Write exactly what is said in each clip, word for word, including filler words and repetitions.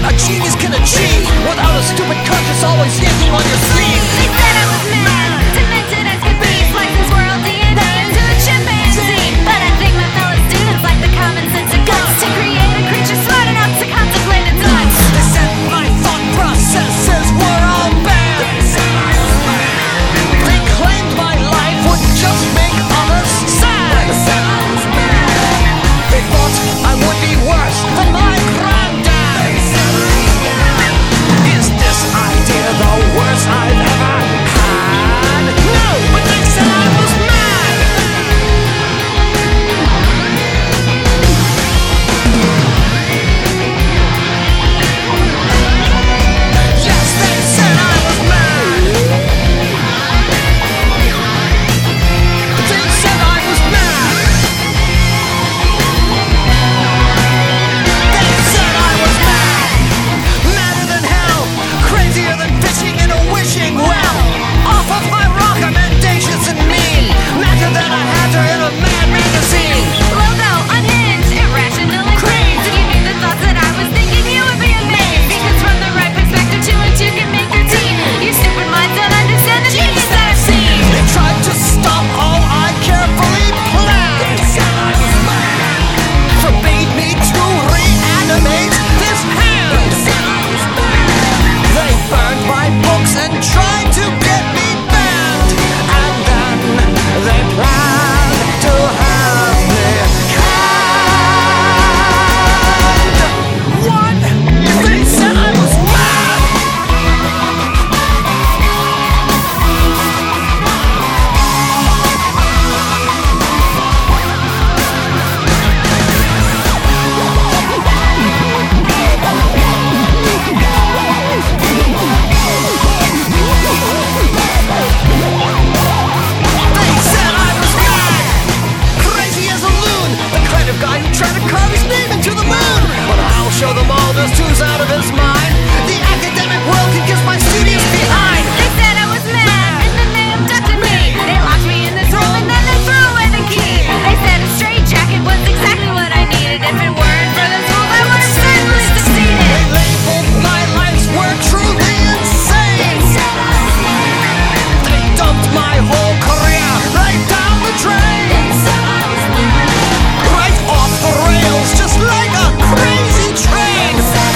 a genius can achieve without a stupid conscience always yanking on your sleeve. They said I was mad, demented as could be, slices world D N A into a chimpanzee. But I think my fellow students lack the common sense and guts to create a creature smart enough to contemplate its nuts. They said my thought processes were all bad. They claimed my life would just make others sad. They thought I would be worse than my granddad. Is this idea the worst I've ever had? No, but they said I was mad. Yes, they said I was mad. They said I was mad. They said I was mad. Madder than hell, crazier than fishing in a wishing well. Off of my rock, I'm mendacious and mean. Madder than a hatter in a mad magazine. Logo, unhinged, irrational and crazy. To give me the thoughts that I was thinking, you would be amazed. Because from the right perspective, two and two can make thirteen. Your stupid minds don't understand the genius that I've seen. They tried to stop all I carefully planned. They said I was mad. Forbade me to reanimate this hand. They said I was mad. They burned my books and tried to get me banned. And then they planned to have me canned. What? They said I was mad. They said I was mad. Crazy as a loon, the kind of guy who tried to carve his name into the moon. But I'll show them all just who's out of his mind. The academic world can kiss my studious behind. They said I was mad, and then they abducted me. They locked me in this room, and then they threw away the key. They said a straight jacket was exactly what I needed. If it weren't for this rule, I would have certainly They succeeded. labeled my life's work truly insane. They dumped my whole career right down the drain. Right off the rails, just like a crazy train.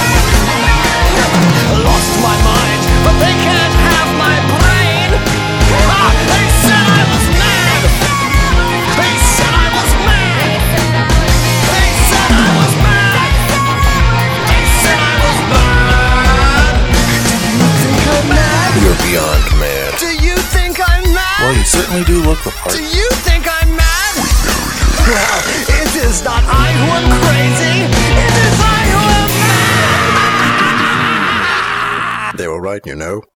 Lost my mind, but they can't have my brain. Ah, they said I was mad. They said I was mad. They said I was mad. They said I was mad. Do you think I'm mad? You're beyond mad. Do you think I'm mad? Well, you certainly do look the part. Do you think I'm mad? Well, it is not I who am crazy. It is I who am mad. They were right, you know.